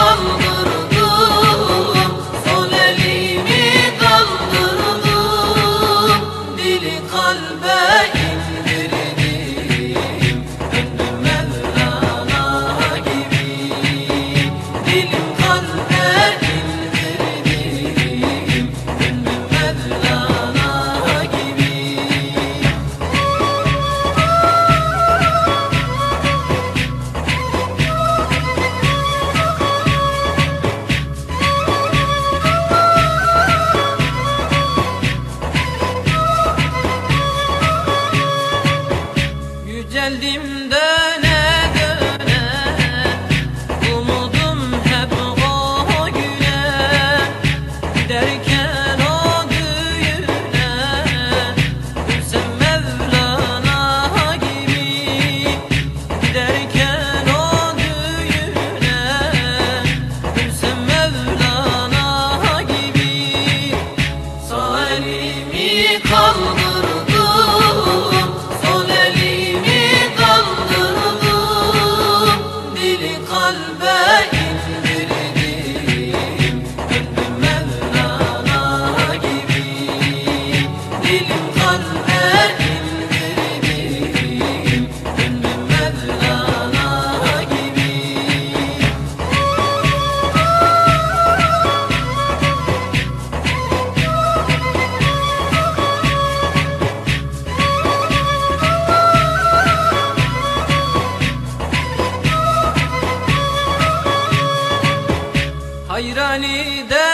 kaldırdım, sol elimi kaldırdım, dili kalbe indirdim, gönlüm Mevlana gibi. Dilim kalbe indirdim, gönlüm Mevlana gibi. Yüceldim döne döne, umudum hep o güne. Giderken o düğüne, gülsem Mevlana gibi. Giderken o düğüne, gülsem Mevlana gibi. Sağ elimi kaldırdım, sol elimi kaldırdım, dili kalbe indirdim, gönlüm Mevlana gibi. Dilim kalbe indirdim, gönlüm Mevlana gibi. Hayrani de